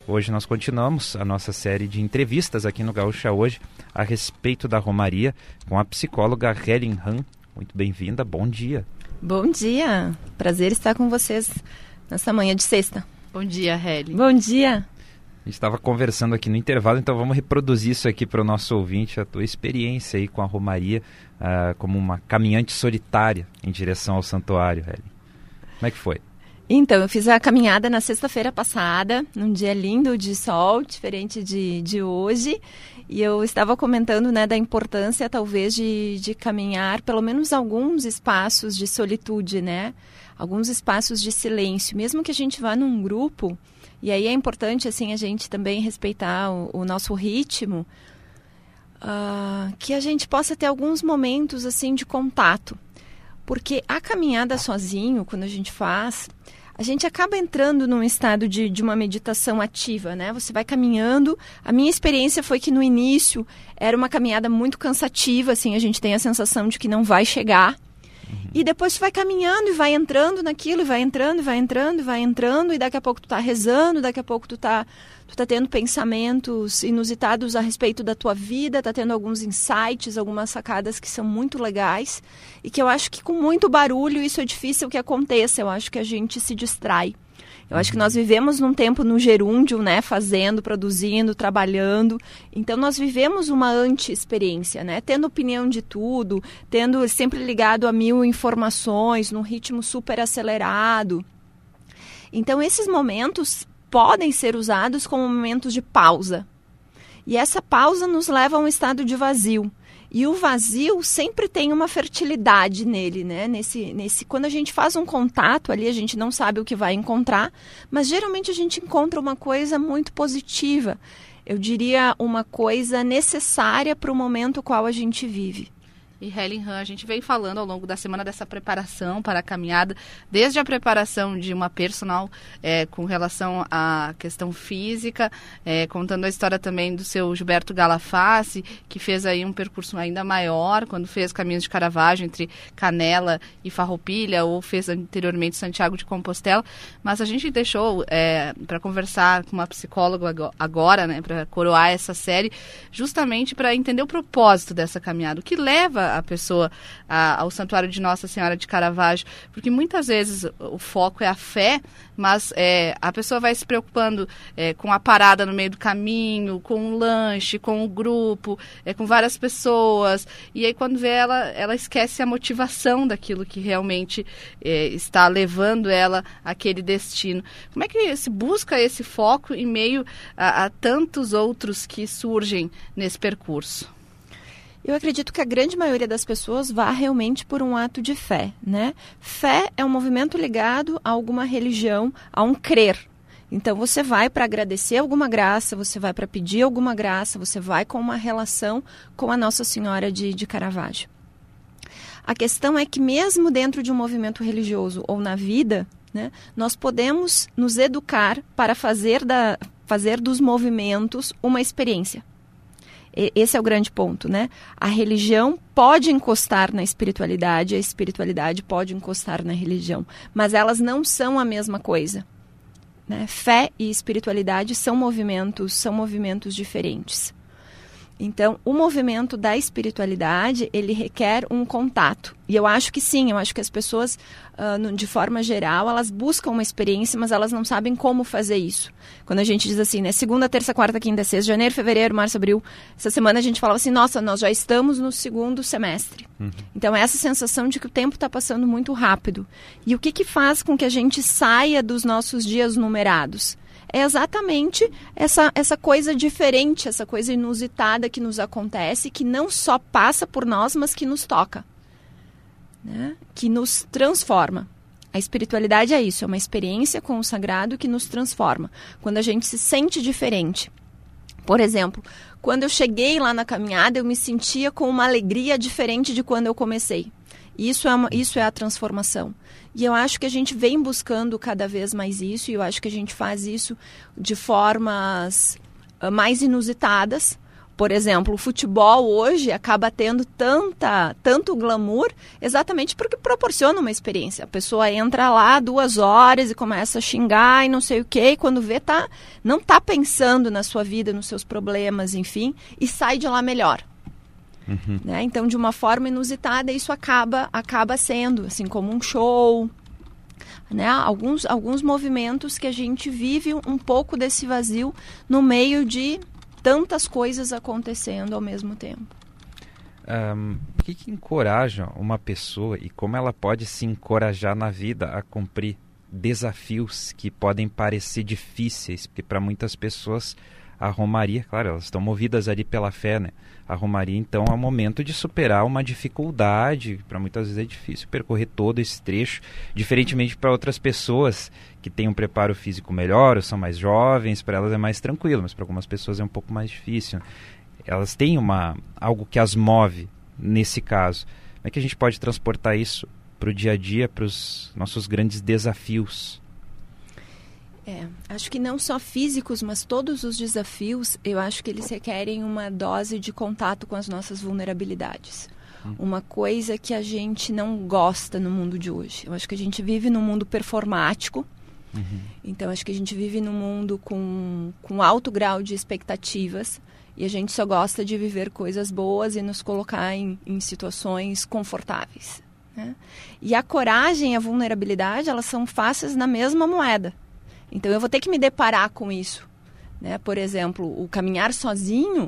Hoje nós continuamos a nossa série de entrevistas aqui no Gaúcha Hoje a respeito da Romaria com a psicóloga Helen Han. Muito bem-vinda, bom dia. Bom dia, prazer estar com vocês nessa manhã de sexta. Bom dia, Helen. Bom dia. A gente estava conversando aqui no intervalo, então vamos reproduzir isso aqui para o nosso ouvinte, a tua experiência aí com a Romaria como uma caminhante solitária em direção ao santuário, Helen. Como é que foi? Então, eu fiz a caminhada na sexta-feira passada, num dia lindo de sol, diferente de hoje, e eu estava comentando, né, da importância, talvez, de caminhar pelo menos alguns espaços de solitude, né, alguns espaços de silêncio, mesmo que a gente vá num grupo, e aí é importante, assim, a gente também respeitar o nosso ritmo, que a gente possa ter alguns momentos, assim, de contato, porque a caminhada sozinho, quando a gente faz, a gente acaba entrando num estado de uma meditação ativa, né? Você vai caminhando. A minha experiência foi que no início era uma caminhada muito cansativa, assim, a gente tem a sensação de que não vai chegar. E depois tu vai caminhando e vai entrando naquilo, e vai entrando, e vai entrando, e vai entrando, e daqui a pouco tu tá rezando, daqui a pouco tu tá tendo pensamentos inusitados a respeito da tua vida, tá tendo alguns insights, algumas sacadas que são muito legais, e que eu acho que com muito barulho isso é difícil que aconteça, eu acho que a gente se distrai. Eu acho que nós vivemos num tempo no gerúndio, né, fazendo, produzindo, trabalhando. Então nós vivemos uma anti-experiência, né, tendo opinião de tudo, tendo sempre ligado a 1000 informações, num ritmo super acelerado. Então esses momentos podem ser usados como momentos de pausa. E essa pausa nos leva a um estado de vazio. E o vazio sempre tem uma fertilidade nele, né? Quando a gente faz um contato ali, a gente não sabe o que vai encontrar, mas geralmente a gente encontra uma coisa muito positiva. Eu diria uma coisa necessária para o momento qual a gente vive. E Helen Han, a gente vem falando ao longo da semana dessa preparação para a caminhada, desde a preparação de uma personal com relação à questão física, contando a história também do seu Gilberto Galafassi, que fez aí um percurso ainda maior, quando fez caminhos de Caravaggio entre Canela e Farroupilha, ou fez anteriormente Santiago de Compostela, mas a gente deixou para conversar com uma psicóloga agora, né, para coroar essa série, justamente para entender o propósito dessa caminhada, o que leva a pessoa ao Santuário de Nossa Senhora de Caravaggio, porque muitas vezes o foco é a fé, mas a pessoa vai se preocupando com a parada no meio do caminho, com o lanche, com o grupo, com várias pessoas, e aí quando vê ela esquece a motivação daquilo que realmente está levando ela àquele destino. Como é que se busca esse foco em meio a tantos outros que surgem nesse percurso? Eu acredito que a grande maioria das pessoas vá realmente por um ato de fé, né? Fé é um movimento ligado a alguma religião, a um crer. Então você vai para agradecer alguma graça, você vai para pedir alguma graça, você vai com uma relação com a Nossa Senhora de Caravaggio. A questão é que mesmo dentro de um movimento religioso ou na vida, né, nós podemos nos educar para fazer dos movimentos uma experiência. Esse é o grande ponto, né? A religião pode encostar na espiritualidade, a espiritualidade pode encostar na religião, mas elas não são a mesma coisa, né? Fé e espiritualidade são movimentos diferentes. Então, o movimento da espiritualidade, ele requer um contato. E eu acho que sim, eu acho que as pessoas, de forma geral, elas buscam uma experiência, mas elas não sabem como fazer isso. Quando a gente diz assim, né, segunda, terça, quarta, quinta, sexta, janeiro, fevereiro, março, abril, essa semana a gente falava assim, nossa, nós já estamos no segundo semestre. Então, essa sensação de que o tempo está passando muito rápido. E o que faz com que a gente saia dos nossos dias numerados? É exatamente essa coisa diferente, essa coisa inusitada que nos acontece, que não só passa por nós, mas que nos toca, né? Que nos transforma. A espiritualidade é isso, é uma experiência com o sagrado que nos transforma. Quando a gente se sente diferente. Por exemplo, quando eu cheguei lá na caminhada, eu me sentia com uma alegria diferente de quando eu comecei. Isso é a transformação. E eu acho que a gente vem buscando cada vez mais isso, e eu acho que a gente faz isso de formas mais inusitadas, Por exemplo, o futebol hoje acaba tendo tanto glamour exatamente porque proporciona uma experiência. A pessoa entra lá 2 horas e começa a xingar e não sei o quê, e quando vê, não está pensando na sua vida, nos seus problemas, enfim, e sai de lá melhor. Né? Então, de uma forma inusitada, isso acaba sendo, assim como um show, né? Alguns movimentos que a gente vive um pouco desse vazio no meio de tantas coisas acontecendo ao mesmo tempo. O que encoraja uma pessoa e como ela pode se encorajar na vida a cumprir desafios que podem parecer difíceis? Porque para muitas pessoas a romaria, claro, elas estão movidas ali pela fé, né? A romaria, então, é o momento de superar uma dificuldade. Para muitas vezes é difícil percorrer todo esse trecho, diferentemente para outras pessoas que têm um preparo físico melhor, ou são mais jovens, para elas é mais tranquilo, mas para algumas pessoas é um pouco mais difícil. Elas têm algo que as move nesse caso. Como é que a gente pode transportar isso para o dia a dia, para os nossos grandes desafios? Acho que não só físicos, mas todos os desafios, eu acho que eles requerem uma dose de contato com as nossas vulnerabilidades. Uma coisa que a gente não gosta no mundo de hoje. Eu acho que a gente vive num mundo performático, então acho que a gente vive num mundo com alto grau de expectativas e a gente só gosta de viver coisas boas e nos colocar em situações confortáveis, né? E a coragem e a vulnerabilidade, elas são faces na mesma moeda. Então, eu vou ter que me deparar com isso, né? Por exemplo, o caminhar sozinho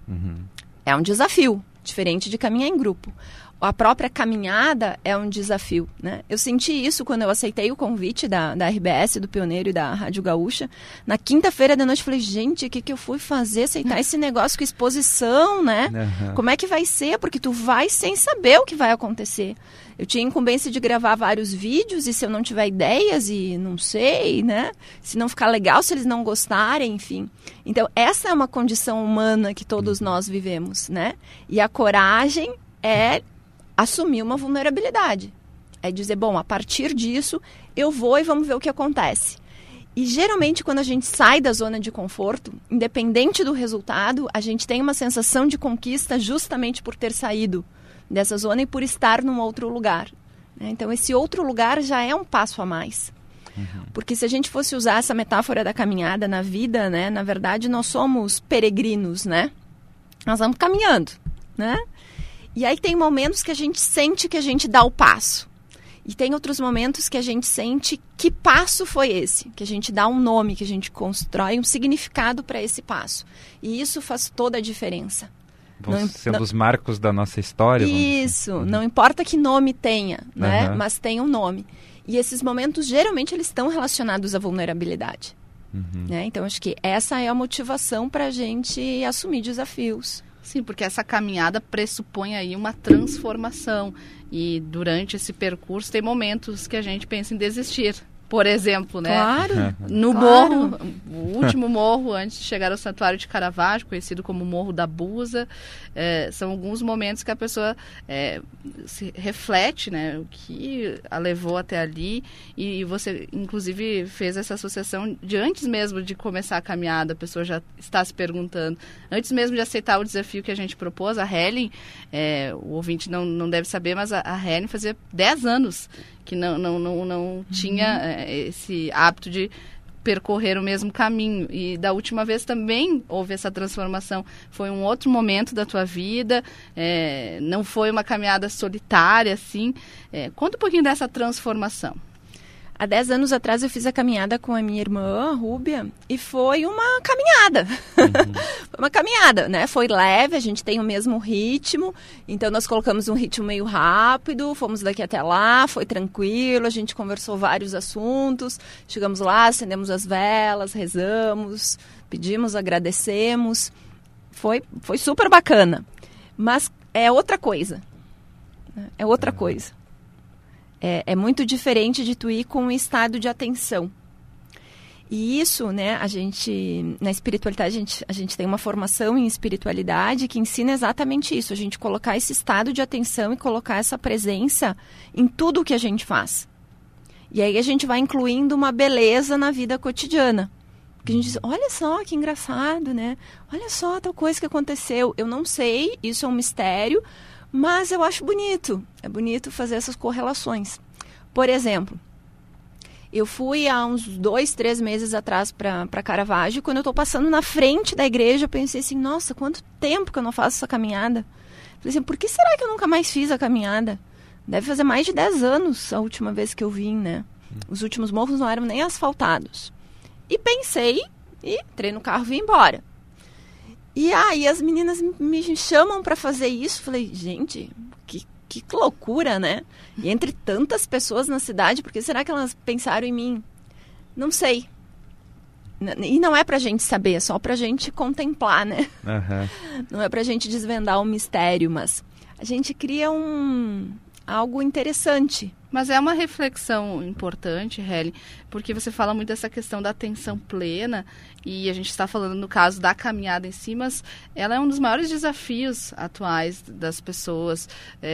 é um desafio, diferente de caminhar em grupo. A própria caminhada é um desafio, né? Eu senti isso quando eu aceitei o convite da RBS, do Pioneiro e da Rádio Gaúcha. Na quinta-feira da noite, eu falei, gente, o que eu fui fazer? Aceitar esse negócio com exposição, né? Como é que vai ser? Porque tu vai sem saber o que vai acontecer. Eu tinha incumbência de gravar vários vídeos e se eu não tiver ideias e não sei, né? Se não ficar legal, se eles não gostarem, enfim. Então, essa é uma condição humana que todos nós vivemos, né? E a coragem é assumir uma vulnerabilidade. É dizer, bom, a partir disso, eu vou e vamos ver o que acontece. E geralmente, quando a gente sai da zona de conforto, independente do resultado, a gente tem uma sensação de conquista justamente por ter saído dessa zona e por estar num outro lugar, né? Então, esse outro lugar já é um passo a mais. Porque se a gente fosse usar essa metáfora da caminhada na vida, né? Na verdade, nós somos peregrinos, né? Nós vamos caminhando, né? E aí tem momentos que a gente sente que a gente dá o passo. E tem outros momentos que a gente sente que passo foi esse. Que a gente dá um nome, que a gente constrói um significado para esse passo. E isso faz toda a diferença. Vão sendo os marcos da nossa história. Isso, não importa que nome tenha, né? Mas tem um nome. E esses momentos, geralmente, eles estão relacionados à vulnerabilidade. Né? Então, acho que essa é a motivação para a gente assumir desafios. Sim, porque essa caminhada pressupõe aí uma transformação. E durante esse percurso tem momentos que a gente pensa em desistir. Por exemplo, né? Claro. No morro, o último morro antes de chegar ao Santuário de Caravaggio, conhecido como Morro da Busa, são alguns momentos que a pessoa se reflete, né? O que a levou até ali. E você, inclusive, fez essa associação de antes mesmo de começar a caminhada, a pessoa já está se perguntando. Antes mesmo de aceitar o desafio que a gente propôs, a Helen, o ouvinte não deve saber, mas a Helen fazia 10 anos que não tinha esse hábito de percorrer o mesmo caminho. E da última vez também houve essa transformação. Foi um outro momento da tua vida, não foi uma caminhada solitária, assim. Conta um pouquinho dessa transformação. Há 10 anos atrás eu fiz a caminhada com a minha irmã, a Rúbia, e foi uma caminhada. Foi uma caminhada, né? Foi leve, a gente tem o mesmo ritmo, então nós colocamos um ritmo meio rápido, fomos daqui até lá, foi tranquilo, a gente conversou vários assuntos, chegamos lá, acendemos as velas, rezamos, pedimos, agradecemos. Foi super bacana, mas é outra coisa. É outra coisa. É muito diferente de tu ir com um estado de atenção. E isso, né, na espiritualidade, a gente tem uma formação em espiritualidade que ensina exatamente isso, a gente colocar esse estado de atenção e colocar essa presença em tudo o que a gente faz. E aí a gente vai incluindo uma beleza na vida cotidiana, Porque a gente diz, olha só que engraçado, né? Olha só tal coisa que aconteceu. Eu não sei, isso é um mistério, mas eu acho bonito. É bonito fazer essas correlações. Por exemplo, eu fui há uns 2, 3 meses atrás para Caravaggio, e quando eu estou passando na frente da igreja, eu pensei assim, nossa, quanto tempo que eu não faço essa caminhada. Falei assim, por que será que eu nunca mais fiz a caminhada? Deve fazer mais de 10 anos a última vez que eu vim, né? Os últimos morros não eram nem asfaltados. E pensei, e entrei no carro e vim embora. E aí as meninas me chamam para fazer isso. Falei, gente, que loucura, né? E entre tantas pessoas na cidade, por que será que elas pensaram em mim? Não sei. E não é pra gente saber, é só pra gente contemplar, né? Uhum. Não é pra gente desvendar o mistério, mas a gente cria algo interessante. Mas é uma reflexão importante, Helen, porque você fala muito dessa questão da atenção plena, e a gente está falando no caso da caminhada em si, mas ela é um dos maiores desafios atuais das pessoas,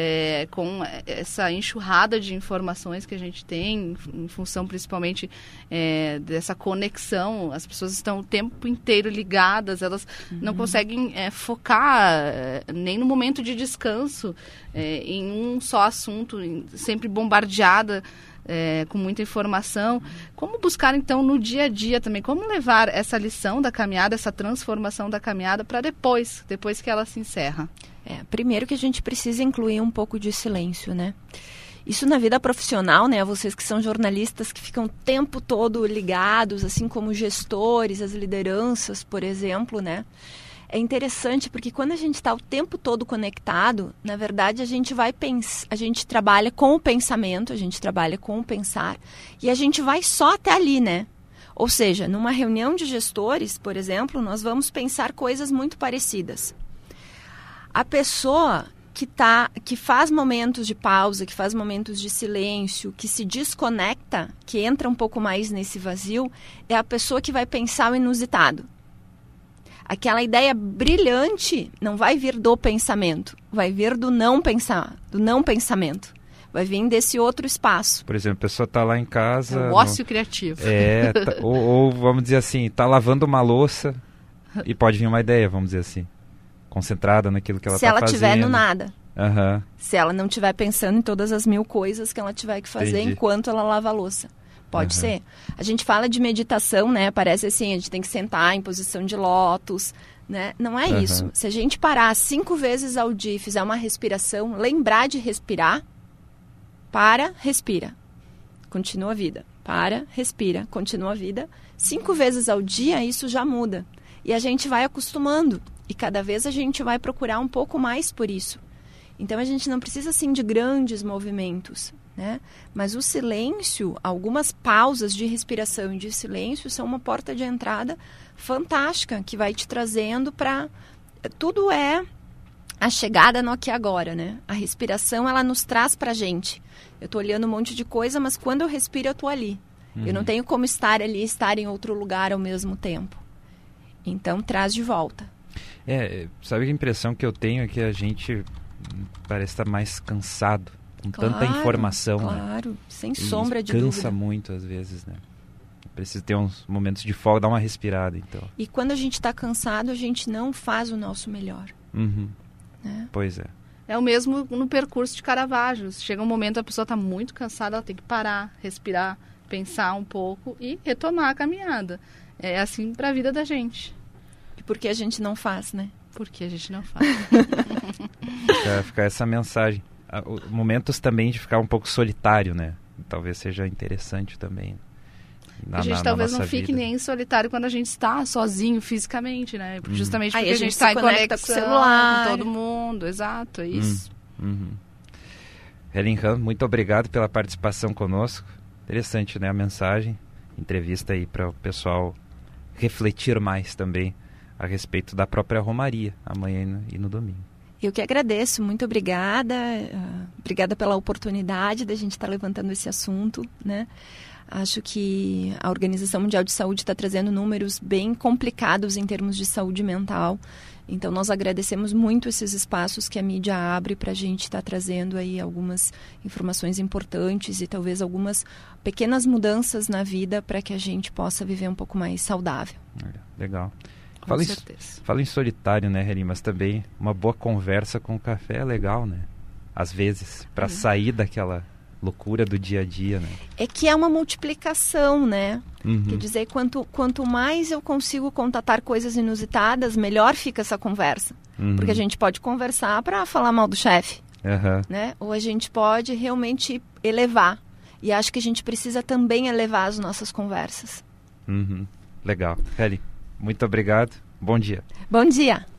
com essa enxurrada de informações que a gente tem, em função principalmente dessa conexão. As pessoas estão o tempo inteiro ligadas, elas não conseguem focar nem no momento de descanso em um só assunto, sempre bombardeada com muita informação. Como buscar, então, no dia a dia também, como levar essa lição da caminhada, essa transformação da caminhada para depois que ela se encerra? Primeiro que a gente precisa incluir um pouco de silêncio, né? Isso na vida profissional, né? Vocês que são jornalistas, que ficam o tempo todo ligados, assim como gestores, as lideranças, por exemplo, né? É interessante porque quando a gente está o tempo todo conectado, na verdade a gente trabalha com o pensamento, a gente trabalha com o pensar, e a gente vai só até ali, né? Ou seja, numa reunião de gestores, por exemplo, nós vamos pensar coisas muito parecidas. A pessoa que faz momentos de pausa, que faz momentos de silêncio, que se desconecta, que entra um pouco mais nesse vazio, é a pessoa que vai pensar o inusitado. Aquela ideia brilhante não vai vir do pensamento, vai vir do não pensamento. Vai vir desse outro espaço. Por exemplo, a pessoa está lá em casa... É o ócio criativo. Ou vamos dizer assim, está lavando uma louça e pode vir uma ideia, vamos dizer assim. Concentrada naquilo que ela está fazendo. Se ela estiver no nada. Uhum. Se ela não estiver pensando em todas as 1000 coisas que ela tiver que fazer enquanto ela lava a louça. Pode ser. A gente fala de meditação, né? Parece assim, a gente tem que sentar em posição de lótus, né? Não é isso. Se a gente parar 5 vezes ao dia e fizer uma respiração, lembrar de respirar, respira. Continua a vida. Respira, continua a vida. 5 vezes ao dia, isso já muda. E a gente vai acostumando. E cada vez a gente vai procurar um pouco mais por isso. Então a gente não precisa assim de grandes movimentos, né? Mas o silêncio, algumas pausas de respiração e de silêncio são uma porta de entrada fantástica que vai te trazendo para... Tudo é a chegada no aqui e agora, né? A respiração, ela nos traz pra gente. Eu estou olhando um monte de coisa, mas quando eu respiro, eu estou ali. Eu não tenho como estar ali e estar em outro lugar ao mesmo tempo. Então, traz de volta. Sabe que a impressão que eu tenho é que a gente parece estar mais cansado. Com tanta informação, claro, né? Sem sombra de dúvida. Cansa muito às vezes, né? Precisa ter uns momentos de folga, dar uma respirada, então. E quando a gente está cansado, a gente não faz o nosso melhor. Né? Pois é. É o mesmo no percurso de Caravaggio. Chega um momento, a pessoa está muito cansada, ela tem que parar, respirar, pensar um pouco e retomar a caminhada. É assim para a vida da gente. E por que a gente não faz, né? Porque a gente não faz. Ficar essa mensagem. Momentos também de ficar um pouco solitário, né? Talvez seja interessante também. A gente talvez não fique vida. nem solitário quando a gente está sozinho fisicamente, né? Justamente porque a gente está em conexão com o celular, com todo mundo. Exato, é isso. Helen Ram, muito obrigado pela participação conosco. Interessante, né? A mensagem, entrevista aí para o pessoal refletir mais também a respeito da própria Romaria, amanhã e no domingo. Eu que agradeço, muito obrigada. Obrigada pela oportunidade da gente estar levantando esse assunto, né? Acho que a Organização Mundial de Saúde está trazendo números bem complicados em termos de saúde mental. Então, nós agradecemos muito esses espaços que a mídia abre para a gente estar trazendo aí algumas informações importantes e talvez algumas pequenas mudanças na vida para que a gente possa viver um pouco mais saudável. Legal. Com certeza. Fala em solitário, né, Heli? Mas também uma boa conversa com café é legal, né? Às vezes, para sair daquela loucura do dia a dia, né? É que é uma multiplicação, né? Uhum. Quer dizer, quanto mais eu consigo contatar coisas inusitadas, melhor fica essa conversa. Uhum. Porque a gente pode conversar para falar mal do chefe, Uhum. né? Ou a gente pode realmente elevar. E acho que a gente precisa também elevar as nossas conversas. Uhum. Legal. Heli, muito obrigado. Bom dia. Bom dia.